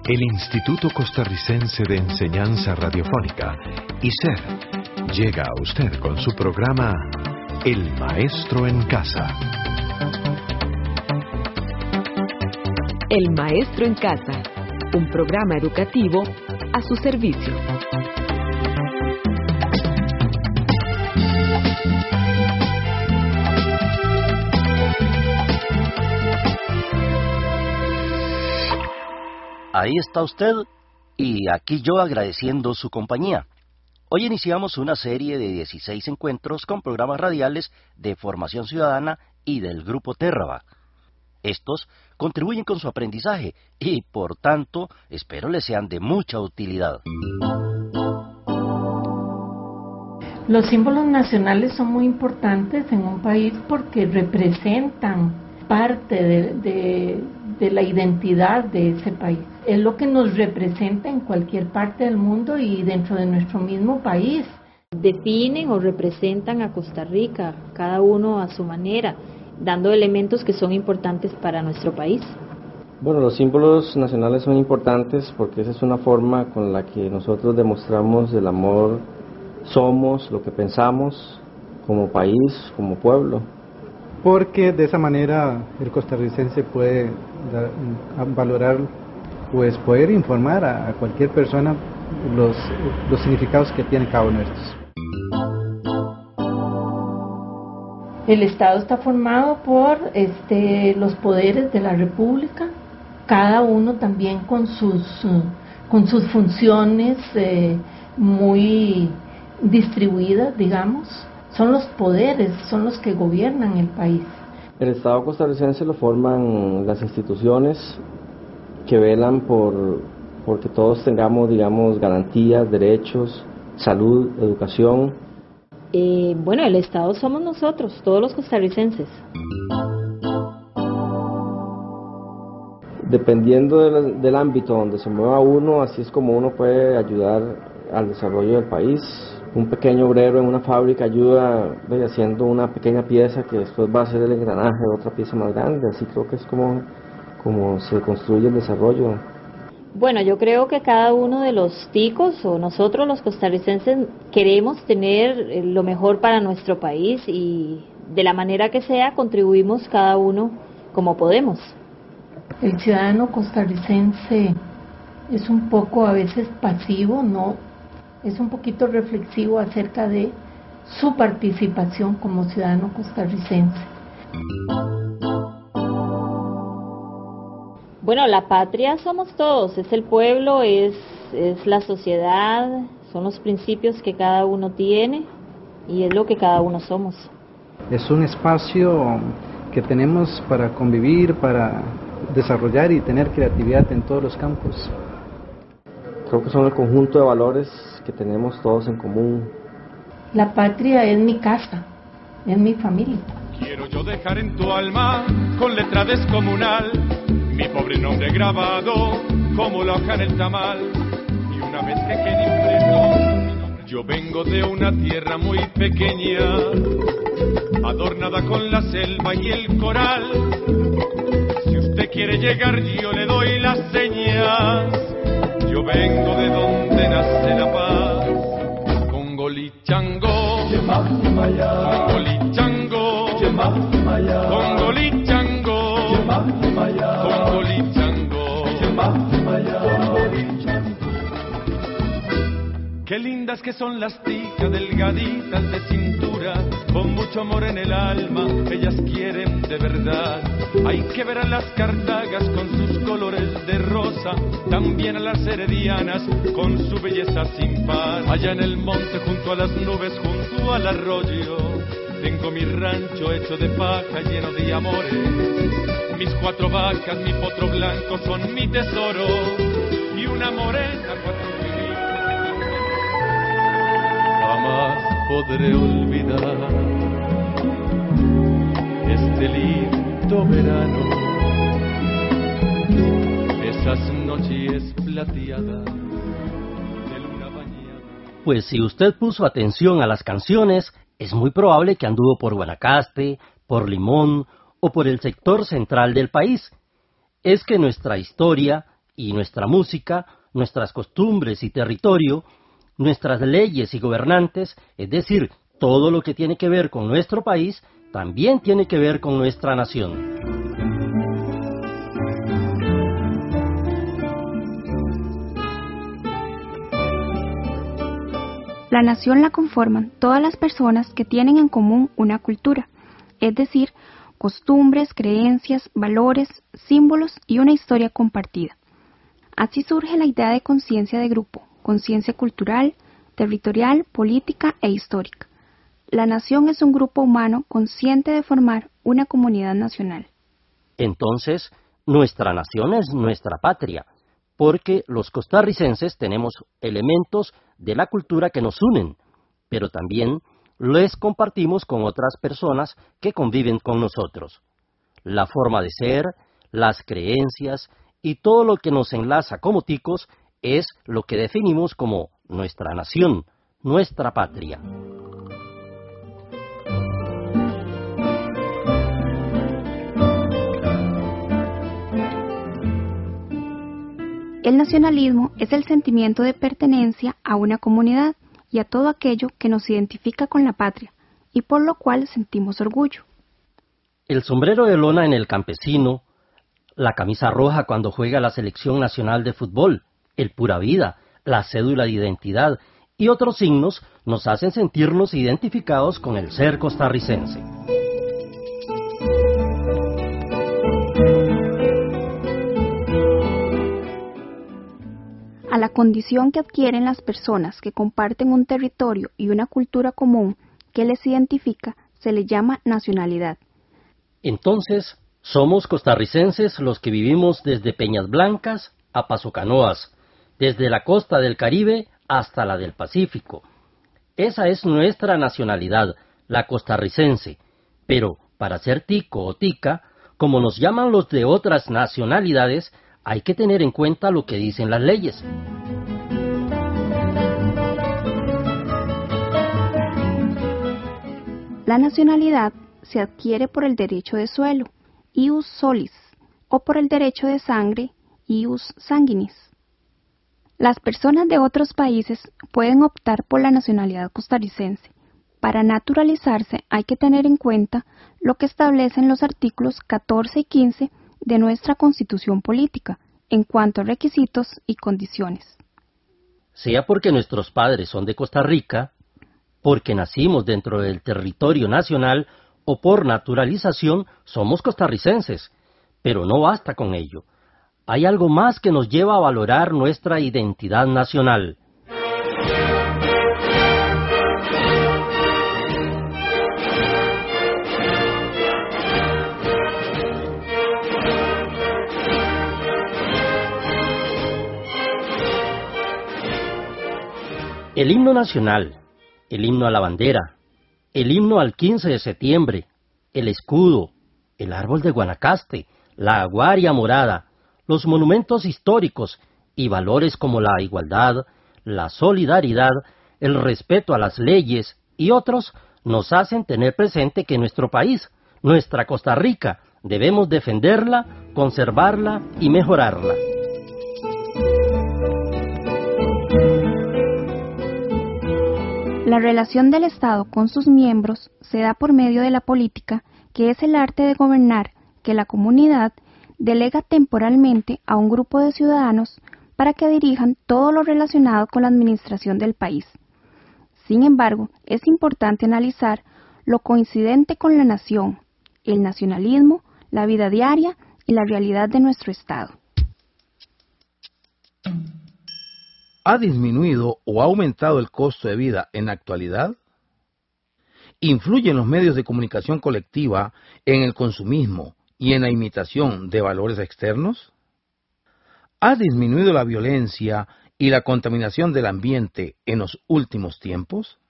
El Instituto Costarricense de Enseñanza Radiofónica, ICER, llega a usted con su programa El Maestro en Casa. El Maestro en Casa, un programa educativo a su servicio. Ahí está usted y aquí yo agradeciendo su compañía. Hoy iniciamos una serie de 16 encuentros con programas radiales de formación ciudadana y del Grupo Terraba. Estos contribuyen con su aprendizaje y, por tanto, espero les sean de mucha utilidad. Los símbolos nacionales son muy importantes en un país porque representan parte de la identidad de ese país. Es lo que nos representa en cualquier parte del mundo y dentro de nuestro mismo país. Definen o representan a Costa Rica, cada uno a su manera, dando elementos que son importantes para nuestro país. Bueno, los símbolos nacionales son importantes porque esa es una forma con la que nosotros demostramos el amor, somos, lo que pensamos como país, como pueblo. Porque de esa manera el costarricense puede valorar, pues poder informar a cualquier persona los significados que tiene cada uno de estos. El Estado está formado por los poderes de la República, cada uno también con sus funciones muy distribuidas, digamos. Son los poderes, son los que gobiernan el país. El Estado costarricense lo forman las instituciones que velan por que todos tengamos, digamos, garantías, derechos, salud, educación. Bueno, el Estado somos nosotros, todos los costarricenses. Dependiendo del ámbito donde se mueva uno, así es como uno puede ayudar al desarrollo del país. Un pequeño obrero en una fábrica ayuda haciendo una pequeña pieza que después va a ser el engranaje de otra pieza más grande. Así creo que es como se construye el desarrollo. Bueno, yo creo que cada uno de los ticos o nosotros los costarricenses queremos tener lo mejor para nuestro país y de la manera que sea contribuimos cada uno como podemos. El ciudadano costarricense es un poco a veces pasivo, ¿no? Es un poquito reflexivo acerca de su participación como ciudadano costarricense. Bueno, la patria somos todos, es el pueblo, es la sociedad, son los principios que cada uno tiene y es lo que cada uno somos. Es un espacio que tenemos para convivir, para desarrollar y tener creatividad en todos los campos. Creo que son el conjunto de valores que tenemos todos en común. La patria es mi casa, es mi familia. Quiero yo dejar en tu alma con letra descomunal mi pobre nombre grabado como la hoja en el tamal. Y una vez que quede impreso, yo vengo de una tierra muy pequeña, adornada con la selva y el coral. Si usted quiere llegar yo le doy las señas. Yo vengo de donde nace la paz. Congolichango, Congolichango, Congolichango, qué lindas que son las ticas delgaditas de cintura, con mucho amor en el alma, ellas quieren de verdad. Hay que ver a las cartagas con sus colores de rosa, también a las heredianas con su belleza sin par. Allá en el monte junto a las nubes, junto al arroyo, tengo mi rancho hecho de paja lleno de amores. Mis 4 vacas, mi potro blanco son mi tesoro, y una morena, 4 felices. Jamás podré olvidar este lindo verano, esas noches plateadas de luna bañada. Pues si usted puso atención a las canciones, es muy probable que anduvo por Guanacaste, por Limón o por el sector central del país. Es que nuestra historia y nuestra música, nuestras costumbres y territorio, nuestras leyes y gobernantes, es decir, todo lo que tiene que ver con nuestro país, también tiene que ver con nuestra nación. La nación la conforman todas las personas que tienen en común una cultura, es decir, costumbres, creencias, valores, símbolos y una historia compartida. Así surge la idea de conciencia de grupo, conciencia cultural, territorial, política e histórica. La nación es un grupo humano consciente de formar una comunidad nacional. Entonces, nuestra nación es nuestra patria, porque los costarricenses tenemos elementos de la cultura que nos unen, pero también les compartimos con otras personas que conviven con nosotros. La forma de ser, las creencias y todo lo que nos enlaza como ticos es lo que definimos como nuestra nación, nuestra patria. El nacionalismo es el sentimiento de pertenencia a una comunidad y a todo aquello que nos identifica con la patria, y por lo cual sentimos orgullo. El sombrero de lona en el campesino, la camisa roja cuando juega la selección nacional de fútbol, el pura vida, la cédula de identidad y otros signos nos hacen sentirnos identificados con el ser costarricense. A la condición que adquieren las personas que comparten un territorio y una cultura común que les identifica se le llama nacionalidad. Entonces, somos costarricenses los que vivimos desde Peñas Blancas a Paso Canoas, desde la costa del Caribe hasta la del Pacífico. Esa es nuestra nacionalidad, la costarricense, pero para ser tico o tica, como nos llaman los de otras nacionalidades, hay que tener en cuenta lo que dicen las leyes. La nacionalidad se adquiere por el derecho de suelo, ius solis, o por el derecho de sangre, ius sanguinis. Las personas de otros países pueden optar por la nacionalidad costarricense. Para naturalizarse hay que tener en cuenta lo que establecen los artículos 14 y 15 de nuestra Constitución Política, en cuanto a requisitos y condiciones. Sea porque nuestros padres son de Costa Rica, porque nacimos dentro del territorio nacional o por naturalización somos costarricenses, pero no basta con ello. Hay algo más que nos lleva a valorar nuestra identidad nacional. El himno nacional, el himno a la bandera, el himno al 15 de septiembre, el escudo, el árbol de Guanacaste, la aguaria morada, los monumentos históricos y valores como la igualdad, la solidaridad, el respeto a las leyes y otros nos hacen tener presente que nuestro país, nuestra Costa Rica, debemos defenderla, conservarla y mejorarla. La relación del Estado con sus miembros se da por medio de la política, que es el arte de gobernar que la comunidad delega temporalmente a un grupo de ciudadanos para que dirijan todo lo relacionado con la administración del país. Sin embargo, es importante analizar lo coincidente con la nación, el nacionalismo, la vida diaria y la realidad de nuestro Estado. ¿Ha disminuido o ha aumentado el costo de vida en la actualidad? ¿Influyen los medios de comunicación colectiva en el consumismo y en la imitación de valores externos? ¿Ha disminuido la violencia y la contaminación del ambiente en los últimos tiempos?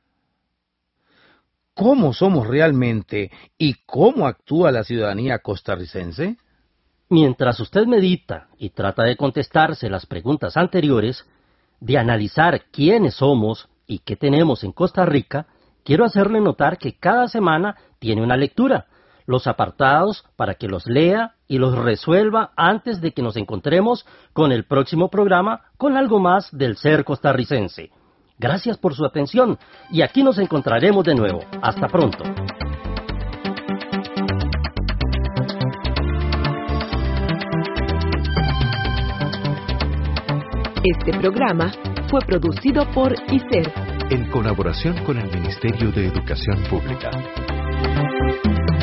¿Cómo somos realmente y cómo actúa la ciudadanía costarricense? Mientras usted medita y trata de contestarse las preguntas anteriores, de analizar quiénes somos y qué tenemos en Costa Rica, quiero hacerle notar que cada semana tiene una lectura, los apartados para que los lea y los resuelva antes de que nos encontremos con el próximo programa con algo más del ser costarricense. Gracias por su atención y aquí nos encontraremos de nuevo. Hasta pronto. Este programa fue producido por ICER en colaboración con el Ministerio de Educación Pública.